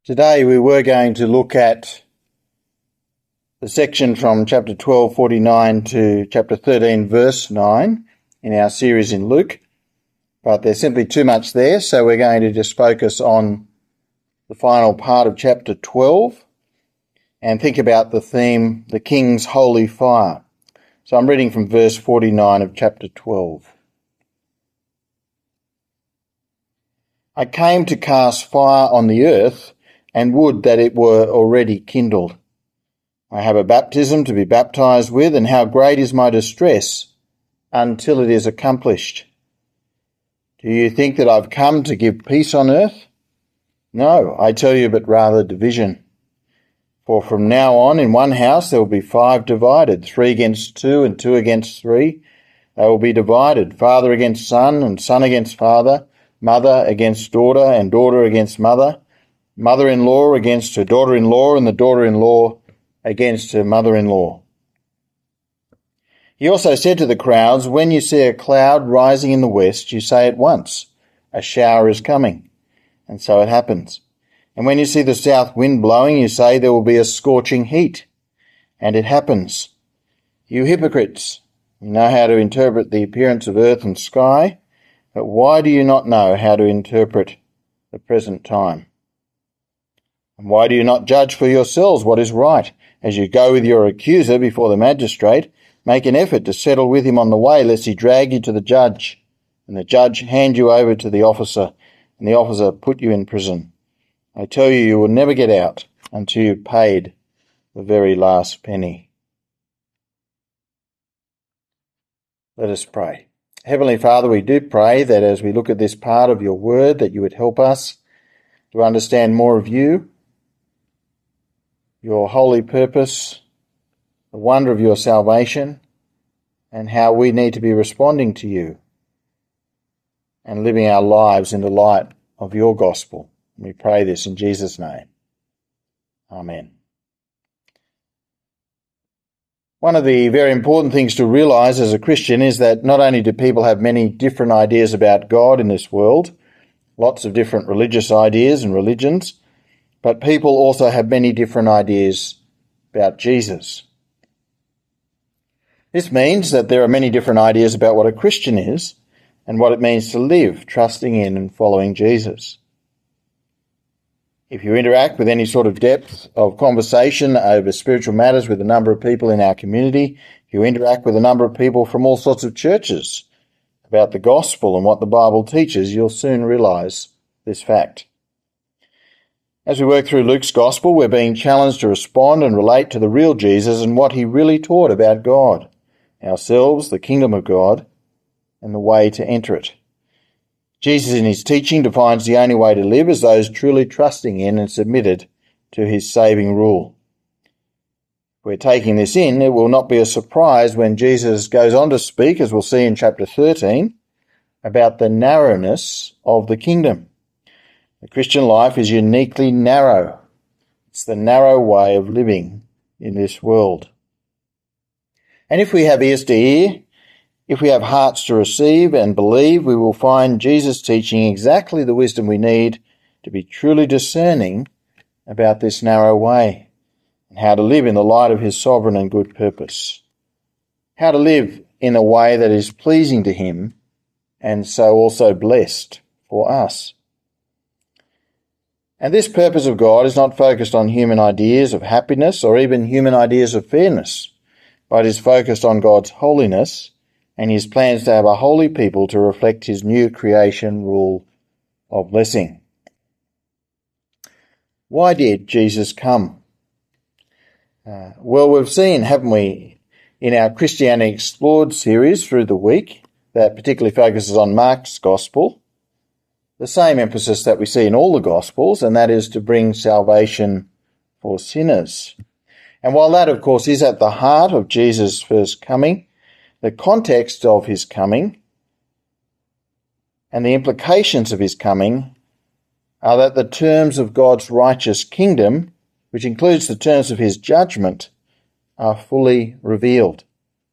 Today we were going to look at the section from chapter 12:49 to chapter 13 verse 9 in our series in Luke, but there's simply too much there, so we're going to just focus on the final part of chapter 12 and think about the theme, the King's Holy Fire. So I'm reading from verse 49 of chapter 12. I came to cast fire on the earth, and would that it were already kindled. I have a baptism to be baptized with, and how great is my distress until it is accomplished. Do you think that I've come to give peace on earth? No, I tell you, but rather division. For from now on in one house there will be 5 divided, 3 against 2 and 2 against 3. They will be divided, father against son and son against father, mother against daughter and daughter against mother, mother-in-law against her daughter-in-law, and the daughter-in-law against her mother-in-law. He also said to the crowds, when you see a cloud rising in the west, you say at once, a shower is coming. And so it happens. And when you see the south wind blowing, you say there will be a scorching heat. And it happens. You hypocrites, you know how to interpret the appearance of earth and sky, but why do you not know how to interpret the present time? And why do you not judge for yourselves what is right? As you go with your accuser before the magistrate, make an effort to settle with him on the way, lest he drag you to the judge, and the judge hand you over to the officer, and the officer put you in prison. I tell you, you will never get out until you've paid the very last penny. Let us pray. Heavenly Father, we do pray that as we look at this part of your word, that you would help us to understand more of you, your holy purpose, the wonder of your salvation, and how we need to be responding to you and living our lives in the light of your gospel. We pray this in Jesus' name. Amen. One of the very important things to realise as a Christian is that not only do people have many different ideas about God in this world, lots of different religious ideas and religions, but people also have many different ideas about Jesus. This means that there are many different ideas about what a Christian is and what it means to live trusting in and following Jesus. If you interact with any sort of depth of conversation over spiritual matters with a number of people in our community, if you interact with a number of people from all sorts of churches about the gospel and what the Bible teaches, you'll soon realise this fact. As we work through Luke's gospel, we're being challenged to respond and relate to the real Jesus and what he really taught about God, ourselves, the kingdom of God, and the way to enter it. Jesus in his teaching defines the only way to live as those truly trusting in and submitted to his saving rule. If we're taking this in, it will not be a surprise when Jesus goes on to speak, as we'll see in chapter 13, about the narrowness of the kingdom. The Christian life is uniquely narrow. It's the narrow way of living in this world. And if we have ears to hear, if we have hearts to receive and believe, we will find Jesus teaching exactly the wisdom we need to be truly discerning about this narrow way and how to live in the light of his sovereign and good purpose. How to live in a way that is pleasing to him and so also blessed for us. And this purpose of God is not focused on human ideas of happiness or even human ideas of fairness, but is focused on God's holiness and his plans to have a holy people to reflect his new creation rule of blessing. Why did Jesus come? Well, we've seen, haven't we, in our Christianity Explored series through the week, that particularly focuses on Mark's gospel, the same emphasis that we see in all the Gospels, and that is to bring salvation for sinners. And while that, of course, is at the heart of Jesus' first coming, the context of his coming and the implications of his coming are that the terms of God's righteous kingdom, which includes the terms of his judgment, are fully revealed.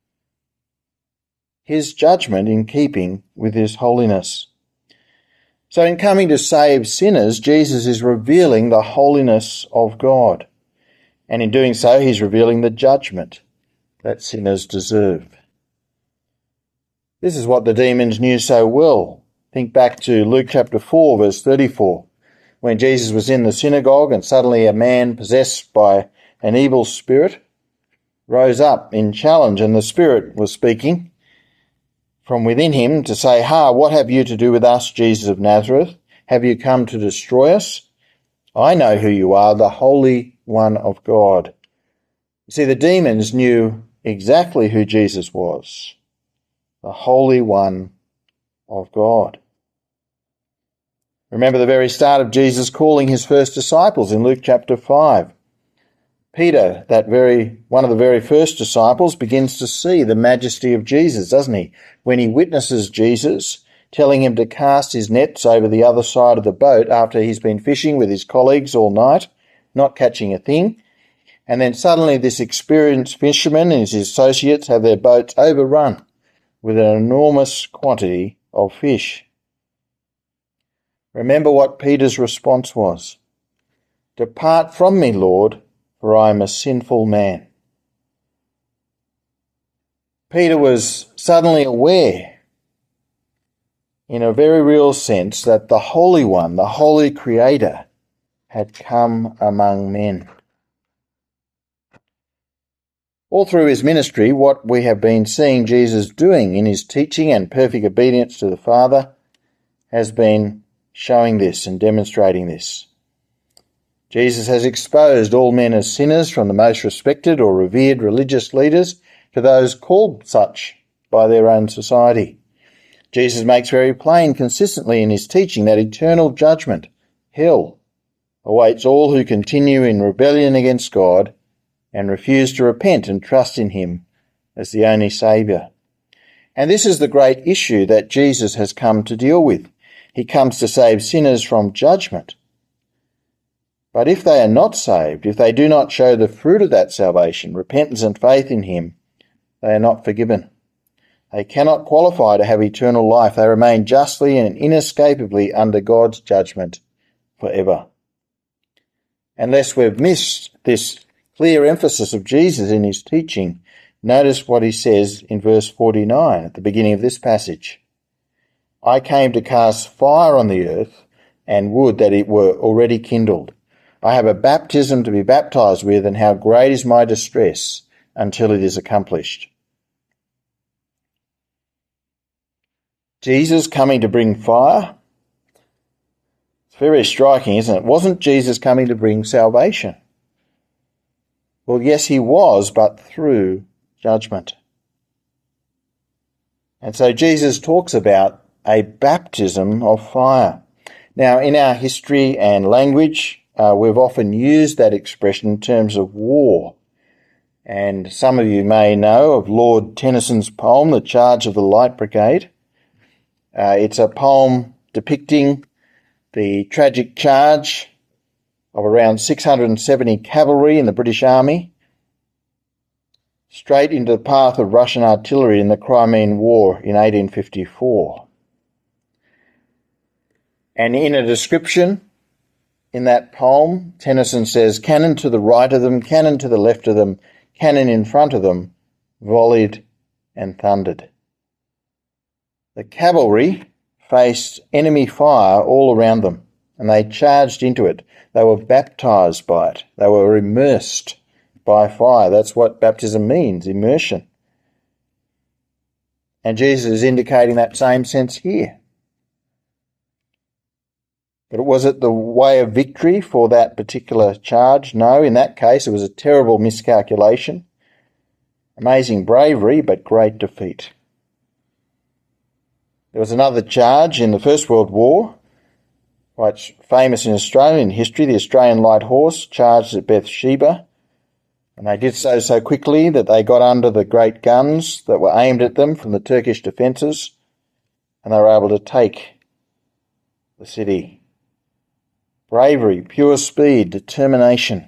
His judgment in keeping with his holiness. So in coming to save sinners, Jesus is revealing the holiness of God. And in doing so, he's revealing the judgment that sinners deserve. This is what the demons knew so well. Think back to Luke chapter 4, verse 34, when Jesus was in the synagogue and suddenly a man possessed by an evil spirit rose up in challenge, and the spirit was speaking from within him to say, "Ha, what have you to do with us, Jesus of Nazareth? Have you come to destroy us? I know who you are, the Holy One of God." You see, the demons knew exactly who Jesus was, the Holy One of God. Remember the very start of Jesus calling his first disciples in Luke chapter 5. Peter, one of the very first disciples, begins to see the majesty of Jesus, doesn't he? When he witnesses Jesus, telling him to cast his nets over the other side of the boat after he's been fishing with his colleagues all night, not catching a thing. And then suddenly this experienced fisherman and his associates have their boats overrun with an enormous quantity of fish. Remember what Peter's response was. "Depart from me, Lord, for I am a sinful man." Peter was suddenly aware, in a very real sense, that the Holy One, the Holy Creator, had come among men. All through his ministry, what we have been seeing Jesus doing in his teaching and perfect obedience to the Father has been showing this and demonstrating this. Jesus has exposed all men as sinners, from the most respected or revered religious leaders to those called such by their own society. Jesus makes very plain consistently in his teaching that eternal judgment, hell, awaits all who continue in rebellion against God and refuse to repent and trust in him as the only Saviour. And this is the great issue that Jesus has come to deal with. He comes to save sinners from judgment. But if they are not saved, if they do not show the fruit of that salvation, repentance and faith in him, they are not forgiven. They cannot qualify to have eternal life. They remain justly and inescapably under God's judgment forever. Unless we've missed this clear emphasis of Jesus in his teaching, notice what he says in verse 49 at the beginning of this passage. "I came to cast fire on the earth, and would that it were already kindled. I have a baptism to be baptized with, and how great is my distress until it is accomplished." Jesus coming to bring fire? It's very striking, isn't it? Wasn't Jesus coming to bring salvation? Well, yes, he was, but through judgment. And so Jesus talks about a baptism of fire. Now, in our history and language, we've often used that expression in terms of war. And some of you may know of Lord Tennyson's poem, The Charge of the Light Brigade. It's a poem depicting the tragic charge of around 670 cavalry in the British Army straight into the path of Russian artillery in the Crimean War in 1854. And in a description in that poem, Tennyson says, "Cannon to the right of them, cannon to the left of them, cannon in front of them, volleyed and thundered." The cavalry faced enemy fire all around them, and they charged into it. They were baptized by it. They were immersed by fire. That's what baptism means, immersion. And Jesus is indicating that same sense here. But was it the way of victory for that particular charge? No, in that case it was a terrible miscalculation. Amazing bravery, but great defeat. There was another charge in the First World War, quite famous in Australian history. The Australian Light Horse charged at Beersheba, and they did so quickly that they got under the great guns that were aimed at them from the Turkish defences, and they were able to take the city. Bravery, pure speed, determination.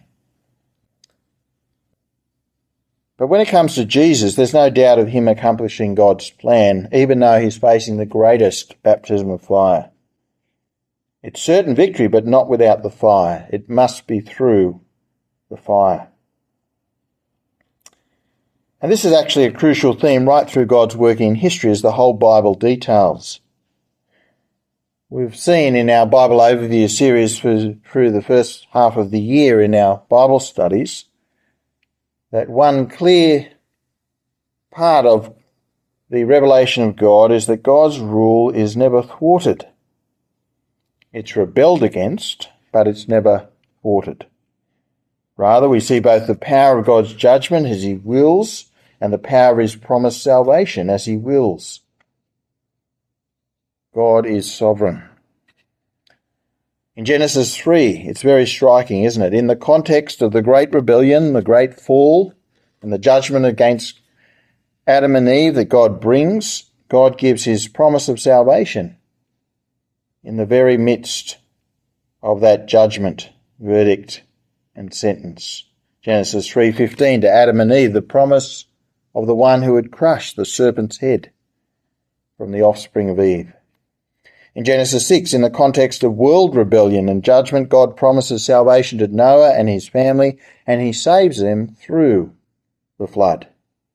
But when it comes to Jesus, there's no doubt of him accomplishing God's plan, even though he's facing the greatest baptism of fire. It's certain victory, but not without the fire. It must be through the fire. And this is actually a crucial theme right through God's working in history, as the whole Bible details. We've seen in our Bible overview series through the first half of the year in our Bible studies that one clear part of the revelation of God is that God's rule is never thwarted. It's rebelled against, but it's never thwarted. Rather, we see both the power of God's judgment as he wills and the power of his promised salvation as he wills. God is sovereign. In Genesis 3, it's very striking, isn't it? In the context of the great rebellion, the great fall, and the judgment against Adam and Eve that God brings, God gives his promise of salvation in the very midst of that judgment, verdict, and sentence. Genesis 3:15, to Adam and Eve, the promise of the one who had crushed the serpent's head from the offspring of Eve. In Genesis 6, in the context of world rebellion and judgment, God promises salvation to Noah and his family, and he saves them through the flood.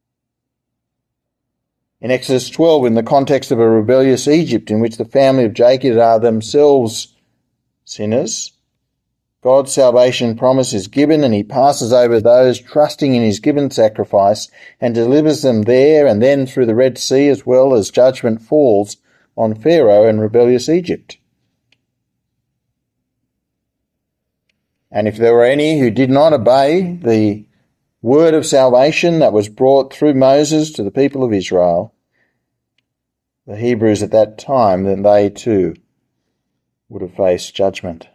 In Exodus 12, in the context of a rebellious Egypt in which the family of Jacob are themselves sinners, God's salvation promise is given, and he passes over those trusting in his given sacrifice and delivers them there and then through the Red Sea, as well as judgment falls on Pharaoh and rebellious Egypt. And if there were any who did not obey the word of salvation that was brought through Moses to the people of Israel, the Hebrews at that time, then they too would have faced judgment.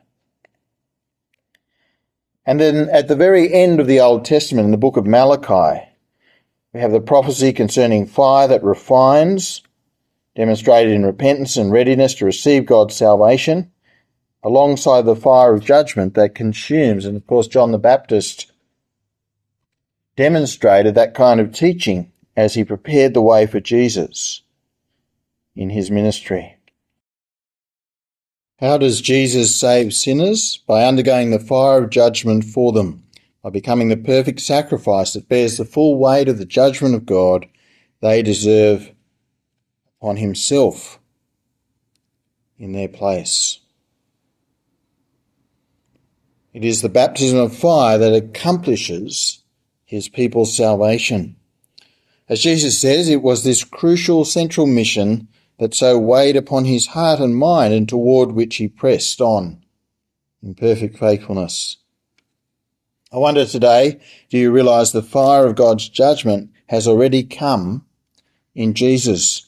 And then at the very end of the Old Testament, in the book of Malachi, we have the prophecy concerning fire that refines, demonstrated in repentance and readiness to receive God's salvation, alongside the fire of judgment that consumes. And of course, John the Baptist demonstrated that kind of teaching as he prepared the way for Jesus in his ministry. How does Jesus save sinners? By undergoing the fire of judgment for them, by becoming the perfect sacrifice that bears the full weight of the judgment of God they deserve on himself in their place. It is the baptism of fire that accomplishes his people's salvation. As Jesus says, it was this crucial central mission that so weighed upon his heart and mind, and toward which he pressed on in perfect faithfulness. I wonder today, do you realise the fire of God's judgment has already come in Jesus?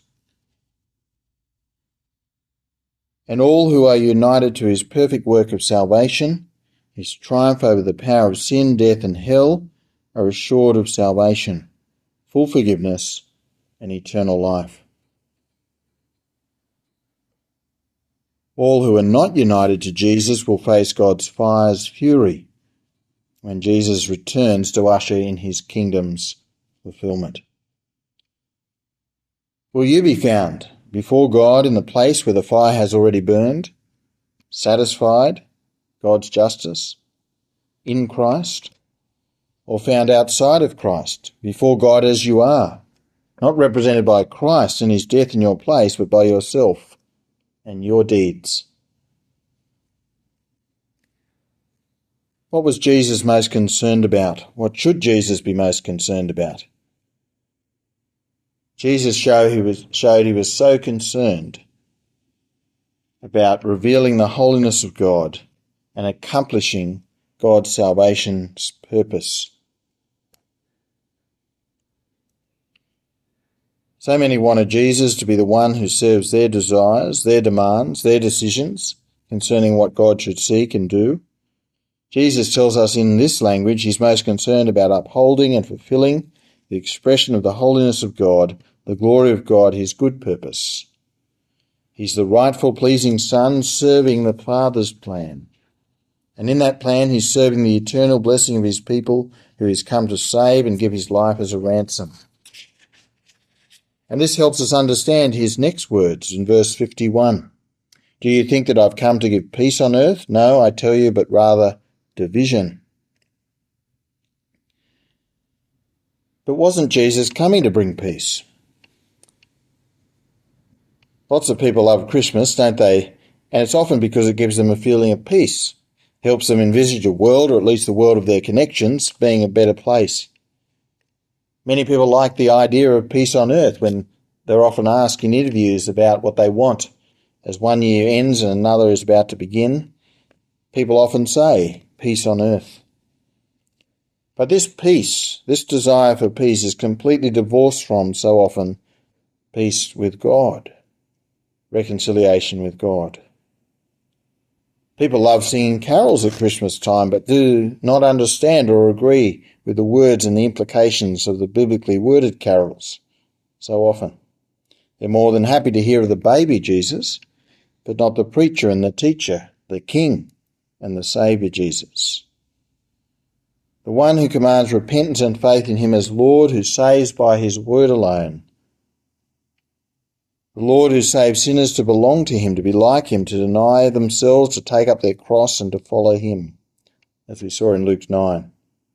And all who are united to his perfect work of salvation, his triumph over the power of sin, death and hell, are assured of salvation, full forgiveness and eternal life. All who are not united to Jesus will face God's fire's fury when Jesus returns to usher in his kingdom's fulfillment. Will you be found before God in the place where the fire has already burned, satisfied God's justice in Christ, or found outside of Christ, before God as you are, not represented by Christ and his death in your place, but by yourself and your deeds? What was Jesus most concerned about? What should Jesus be most concerned about? Jesus showed he was so concerned about revealing the holiness of God and accomplishing God's salvation's purpose. So many wanted Jesus to be the one who serves their desires, their demands, their decisions concerning what God should seek and do. Jesus tells us in this language he's most concerned about upholding and fulfilling the expression of the holiness of God, the glory of God, his good purpose. He's the rightful, pleasing Son serving the Father's plan. And in that plan, he's serving the eternal blessing of his people who he's come to save and give his life as a ransom. And this helps us understand his next words in verse 51. Do you think that I've come to give peace on earth? No, I tell you, but rather division. But wasn't Jesus coming to bring peace? Lots of people love Christmas, don't they? And it's often because it gives them a feeling of peace, helps them envisage a world, or at least the world of their connections, being a better place. Many people like the idea of peace on earth when they're often asked in interviews about what they want. As one year ends and another is about to begin, people often say, peace on earth. But this peace, this desire for peace, is completely divorced from, so often, peace with God, reconciliation with God. People love singing carols at Christmas time, but do not understand or agree with the words and the implications of the biblically worded carols so often. They're more than happy to hear of the baby Jesus, but not the preacher and the teacher, the King and the Saviour Jesus. The one who commands repentance and faith in him as Lord, who saves by his word alone. The Lord who saves sinners to belong to him, to be like him, to deny themselves, to take up their cross and to follow him, as we saw in Luke 9.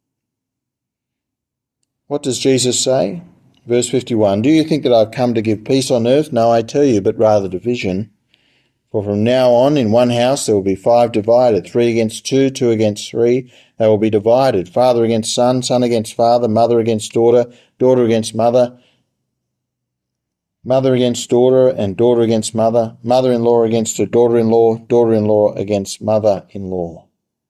What does Jesus say? Verse 51, do you think that I've come to give peace on earth? No, I tell you, but rather division. For from now on in one house there will be 5 divided, 3 against 2, 2 against 3. They will be divided, father against son, son against father, mother against daughter, daughter against mother, mother against daughter, and daughter against mother, mother-in-law against her daughter-in-law, daughter-in-law against mother-in-law.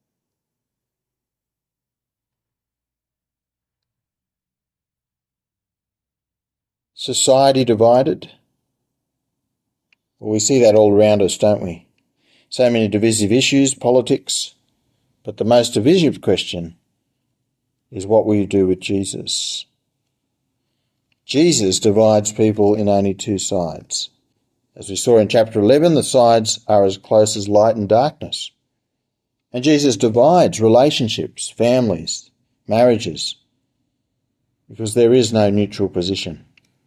Society divided? Well, we see that all around us, don't we? So many divisive issues, politics, but the most divisive question is what will you do with Jesus? Jesus divides people in only 2 sides. As we saw in chapter 11, the sides are as close as light and darkness. And Jesus divides relationships, families, marriages, because there is no neutral position.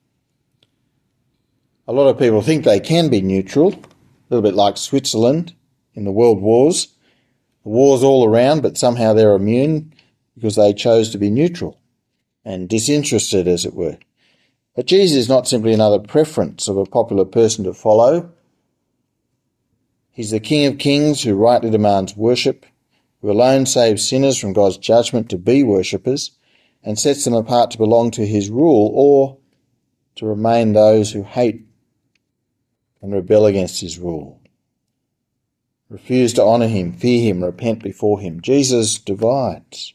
A lot of people think they can be neutral, a little bit like Switzerland in the world wars. The wars all around, but somehow they're immune because they chose to be neutral and disinterested, as it were. But Jesus is not simply another preference of a popular person to follow. He's the King of Kings who rightly demands worship, who alone saves sinners from God's judgment to be worshippers and sets them apart to belong to his rule or to remain those who hate and rebel against his rule, refuse to honour him, fear him, repent before him. Jesus divides.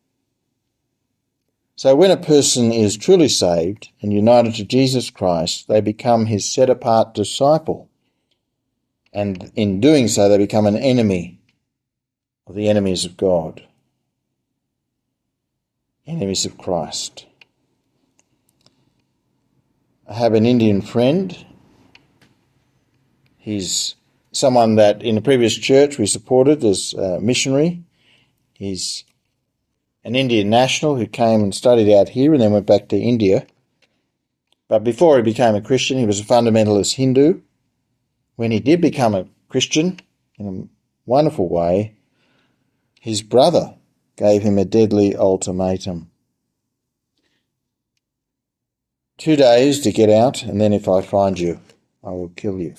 So when a person is truly saved and united to Jesus Christ, they become his set-apart disciple. And in doing so, they become an enemy of the enemies of God, enemies of Christ. I have an Indian friend. He's someone that in a previous church we supported as a missionary. He's an Indian national who came and studied out here and then went back to India. But before he became a Christian, he was a fundamentalist Hindu. When he did become a Christian, in a wonderful way, his brother gave him a deadly ultimatum. 2 days to get out, and then if I find you, I will kill you.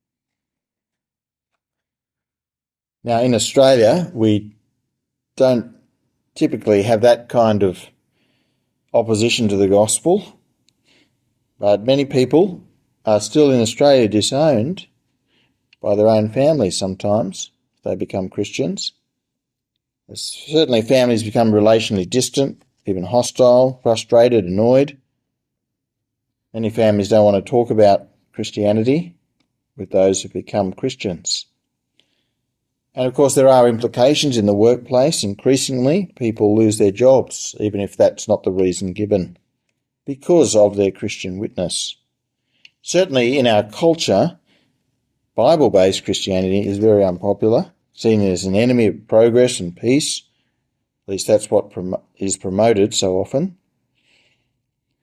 Now, in Australia, we don't typically have that kind of opposition to the gospel, but many people are still in Australia disowned by their own families sometimes if they become Christians. Certainly families become relationally distant, even hostile, frustrated, annoyed. Many families don't want to talk about Christianity with those who become Christians. And of course there are implications in the workplace. Increasingly people lose their jobs, even if that's not the reason given, because of their Christian witness. Certainly in our culture, Bible-based Christianity is very unpopular, seen as an enemy of progress and peace. At least that's what is promoted so often.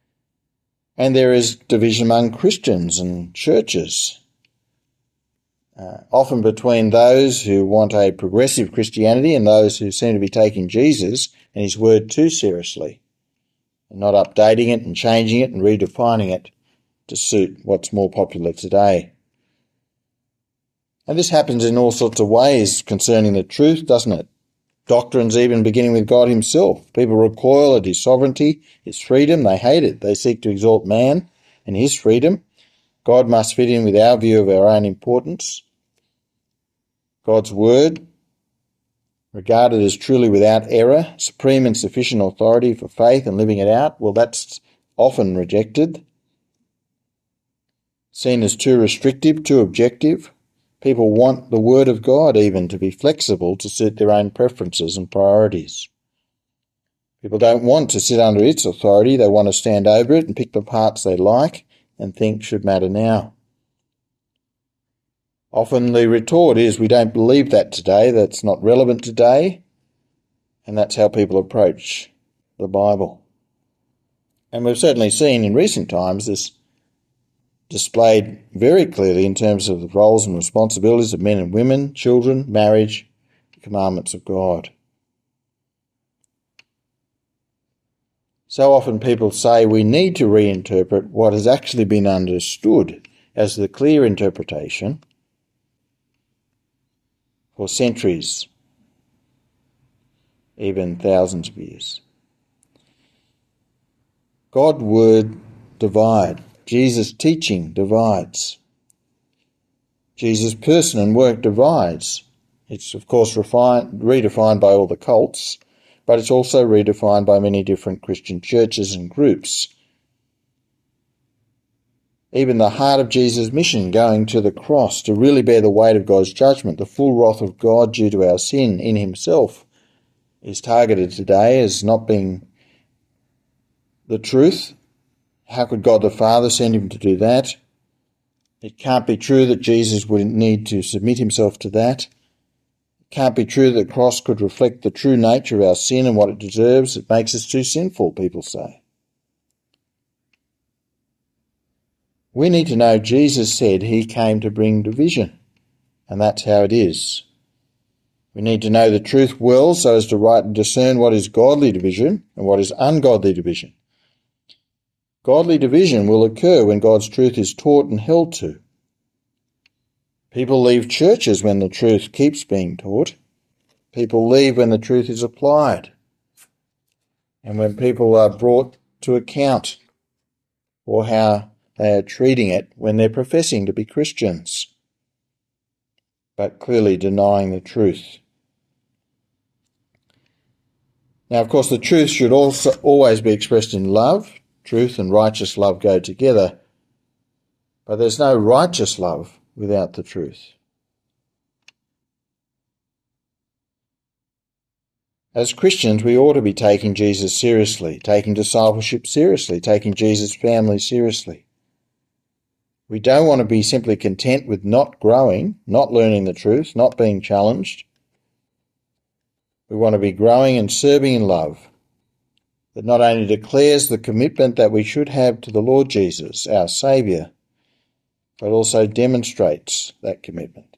And there is division among Christians and churches. often between those who want a progressive Christianity and those who seem to be taking Jesus and his word too seriously and not updating it and changing it and redefining it to suit what's more popular today. And this happens in all sorts of ways concerning the truth, doesn't it? Doctrines even beginning with God himself. People recoil at his sovereignty, his freedom. They hate it. They seek to exalt man and his freedom. God must fit in with our view of our own importance. God's word, regarded as truly without error, supreme and sufficient authority for faith and living it out, well, that's often rejected. Seen as too restrictive, too objective. People want the word of God even to be flexible to suit their own preferences and priorities. People don't want to sit under its authority. They want to stand over it and pick the parts they like and think should matter now. Often the retort is, we don't believe that today, that's not relevant today, and that's how people approach the Bible. And we've certainly seen in recent times this displayed very clearly in terms of the roles and responsibilities of men and women, children, marriage, the commandments of God. So often people say we need to reinterpret what has actually been understood as the clear interpretation for centuries, even thousands of years. God's word divides. Jesus' teaching divides. Jesus' person and work divides. It's, of course, redefined by all the cults, but it's also redefined by many different Christian churches and groups. Even the heart of Jesus' mission, going to the cross to really bear the weight of God's judgment, the full wrath of God due to our sin in himself, is targeted today as not being the truth. How could God the Father send him to do that? It can't be true that Jesus would need to submit himself to that. It can't be true that the cross could reflect the true nature of our sin and what it deserves. It makes us too sinful, people say. We need to know Jesus said he came to bring division, and that's how it is. We need to know the truth well so as to rightly discern what is godly division and what is ungodly division. Godly division will occur when God's truth is taught and held to. People leave churches when the truth keeps being taught. People leave when the truth is applied. And when people are brought to account for how they are treating it when they're professing to be Christians, but clearly denying the truth. Now, of course, the truth should also always be expressed in love. Truth and righteous love go together, but there's no righteous love without the truth. As Christians, we ought to be taking Jesus seriously, taking discipleship seriously, taking Jesus' family seriously. We don't want to be simply content with not growing, not learning the truth, not being challenged. We want to be growing and serving in love that not only declares the commitment that we should have to the Lord Jesus, our Saviour, but also demonstrates that commitment.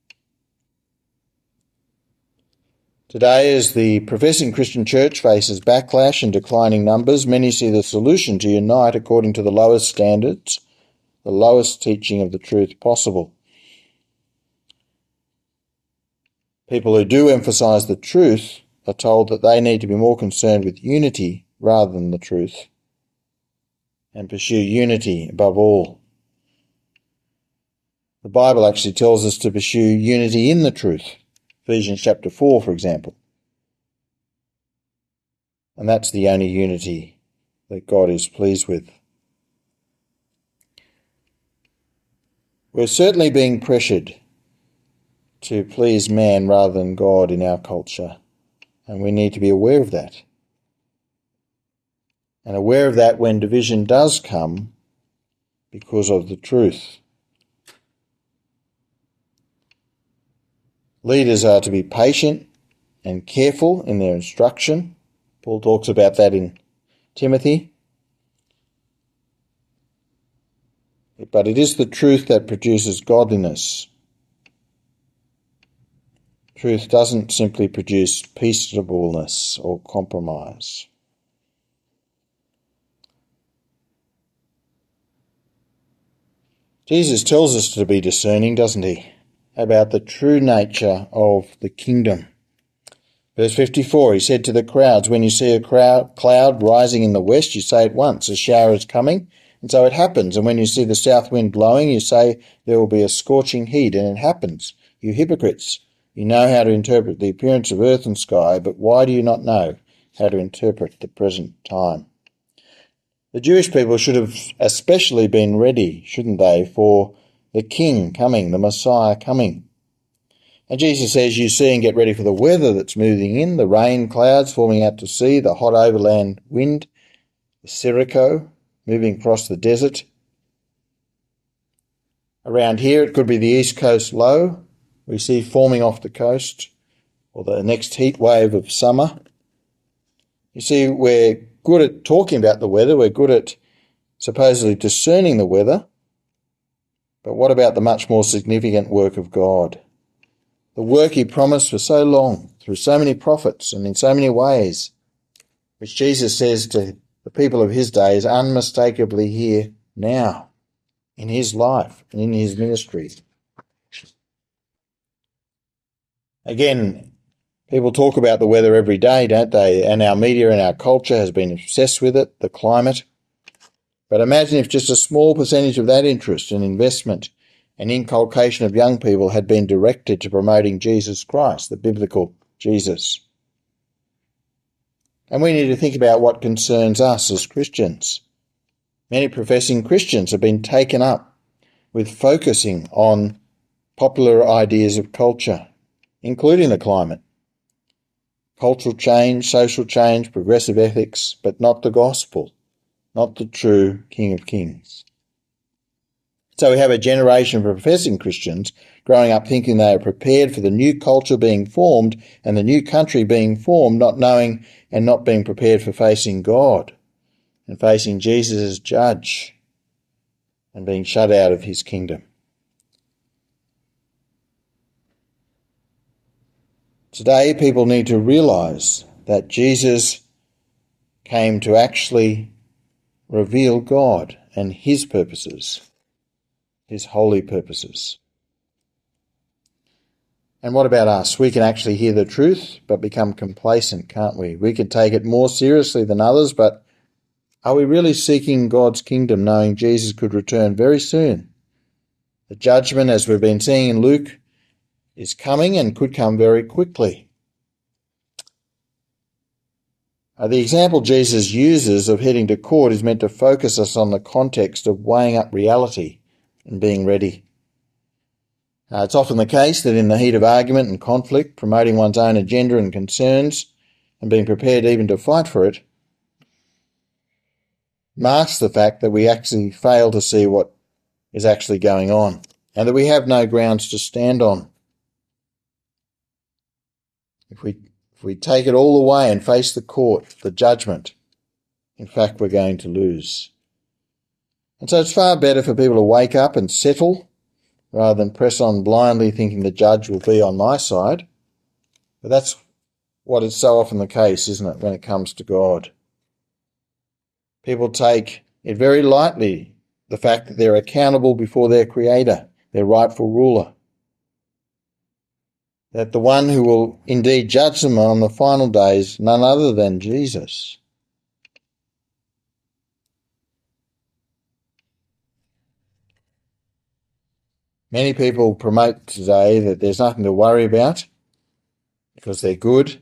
Today, as the professing Christian church faces backlash and declining numbers, many see the solution to unite according to the lowest standards, the lowest teaching of the truth possible. People who do emphasise the truth are told that they need to be more concerned with unity rather than the truth, and pursue unity above all. The Bible actually tells us to pursue unity in the truth. Ephesians chapter 4, for example. And that's the only unity that God is pleased with. We're certainly being pressured to please man rather than God in our culture, and we need to be aware of that. And aware of that when division does come because of the truth. Leaders are to be patient and careful in their instruction. Paul talks about that in Timothy. But it is the truth that produces godliness. Truth doesn't simply produce peaceableness or compromise. Jesus tells us to be discerning, doesn't he, about the true nature of the kingdom. Verse 54, he said to the crowds, when you see a cloud rising in the west, you say at once, a shower is coming, and so it happens. And when you see the south wind blowing, you say there will be a scorching heat, and it happens. You hypocrites, you know how to interpret the appearance of earth and sky, but why do you not know how to interpret the present time? The Jewish people should have especially been ready, shouldn't they, for the King coming, the Messiah coming. And Jesus says, you see and get ready for the weather that's moving in, the rain clouds forming out to sea, the hot overland wind, the sirocco moving across the desert. Around here it could be the east coast low we see forming off the coast, or the next heat wave of summer. You see, we're good at talking about the weather, we're good at supposedly discerning the weather, but what about the much more significant work of God? The work he promised for so long, through so many prophets and in so many ways, which Jesus says to the people of his day is unmistakably here now, in his life and in his ministry. Again, people talk about the weather every day, don't they? And our media and our culture has been obsessed with it, the climate. But imagine if just a small percentage of that interest and investment and inculcation of young people had been directed to promoting Jesus Christ, the biblical Jesus. And we need to think about what concerns us as Christians. Many professing Christians have been taken up with focusing on popular ideas of culture, including the climate, cultural change, social change, progressive ethics, but not the gospel, not the true King of Kings. So we have a generation of professing Christians growing up thinking they are prepared for the new culture being formed and the new country being formed, not knowing and not being prepared for facing God and facing Jesus as judge and being shut out of his kingdom. Today, people need to realise that Jesus came to actually reveal God and his purposes, his holy purposes. And what about us? We can actually hear the truth but become complacent, can't we? We can take it more seriously than others, but are we really seeking God's kingdom knowing Jesus could return very soon? The judgment, as we've been seeing in Luke, is coming and could come very quickly. The example Jesus uses of heading to court is meant to focus us on the context of weighing up reality and being ready. It's often the case that in the heat of argument and conflict, promoting one's own agenda and concerns and being prepared even to fight for it masks the fact that we actually fail to see what is actually going on and that we have no grounds to stand on. If we take it all away and face the court, the judgment, in fact, we're going to lose. And so it's far better for people to wake up and settle rather than press on blindly thinking the judge will be on my side. But that's what is so often the case, isn't it, when it comes to God? People take it very lightly, the fact that they're accountable before their Creator, their rightful ruler. That the one who will indeed judge them on the final days, none other than Jesus. Many people promote today that there's nothing to worry about because they're good,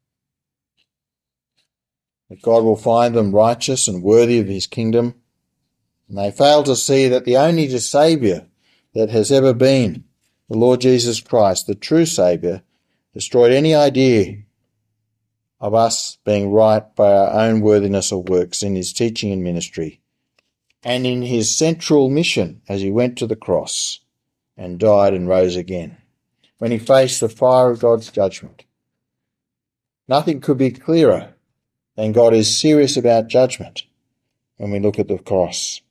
that God will find them righteous and worthy of his kingdom, and they fail to see that the only Saviour that has ever been, the Lord Jesus Christ, the true Saviour, destroyed any idea of us being right by our own worthiness or works in his teaching and ministry, and in his central mission as he went to the cross and died and rose again, when he faced the fire of God's judgment. Nothing could be clearer than God is serious about judgment when we look at the cross.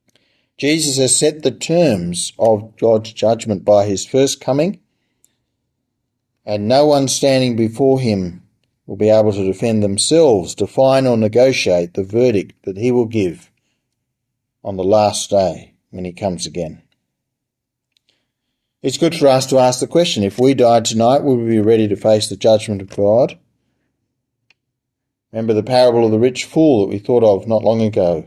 Jesus has set the terms of God's judgment by his first coming and no one standing before him will be able to defend themselves, define or negotiate the verdict that he will give on the last day when he comes again. It's good for us to ask the question, if we died tonight, would we be ready to face the judgment of God? Remember the parable of the rich fool that we thought of not long ago.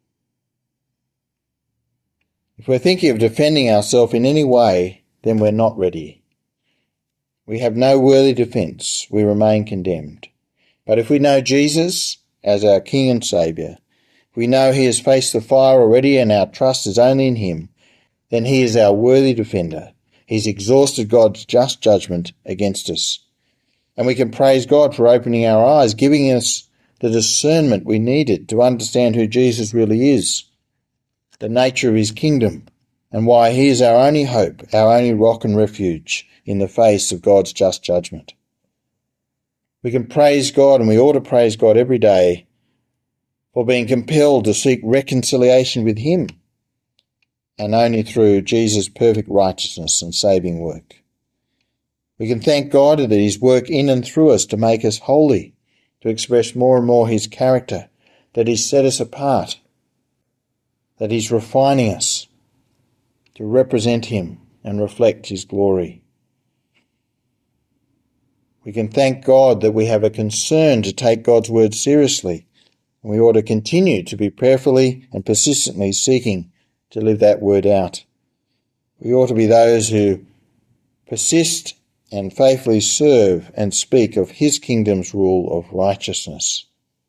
If we're thinking of defending ourselves in any way, then we're not ready. We have no worthy defence. We remain condemned. But if we know Jesus as our King and Saviour, if we know he has faced the fire already and our trust is only in him, then he is our worthy defender. He's exhausted God's just judgment against us. And we can praise God for opening our eyes, giving us the discernment we needed to understand who Jesus really is, the nature of his kingdom, and why he is our only hope, our only rock and refuge in the face of God's just judgment. We can praise God, and we ought to praise God every day for being compelled to seek reconciliation with him, and only through Jesus' perfect righteousness and saving work. We can thank God that his work in and through us to make us holy, to express more and more his character, that he's set us apart, that he's refining us to represent him and reflect his glory. We can thank God that we have a concern to take God's word seriously, and we ought to continue to be prayerfully and persistently seeking to live that word out. We ought to be those who persist and faithfully serve and speak of his kingdom's rule of righteousness.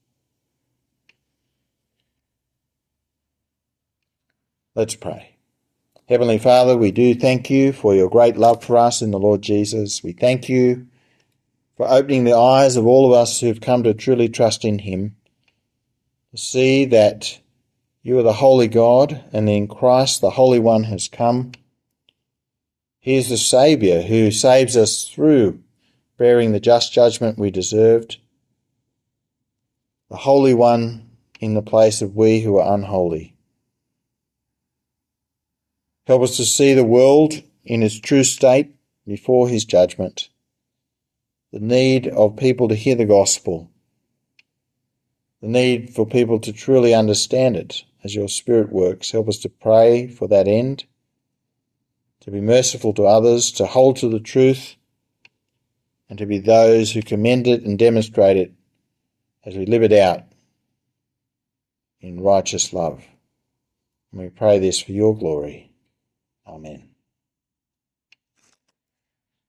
Let's pray. Heavenly Father, we do thank you for your great love for us in the Lord Jesus. We thank you for opening the eyes of all of us who've come to truly trust in him, to see that you are the holy God, and in Christ the Holy One has come. He is the Saviour who saves us through bearing the just judgment we deserved, the Holy One in the place of we who are unholy. Help us to see the world in its true state before his judgment, the need of people to hear the gospel, the need for people to truly understand it as your Spirit works. Help us to pray for that end, to be merciful to others, to hold to the truth, and to be those who commend it and demonstrate it as we live it out in righteous love. And we pray this for your glory. Amen.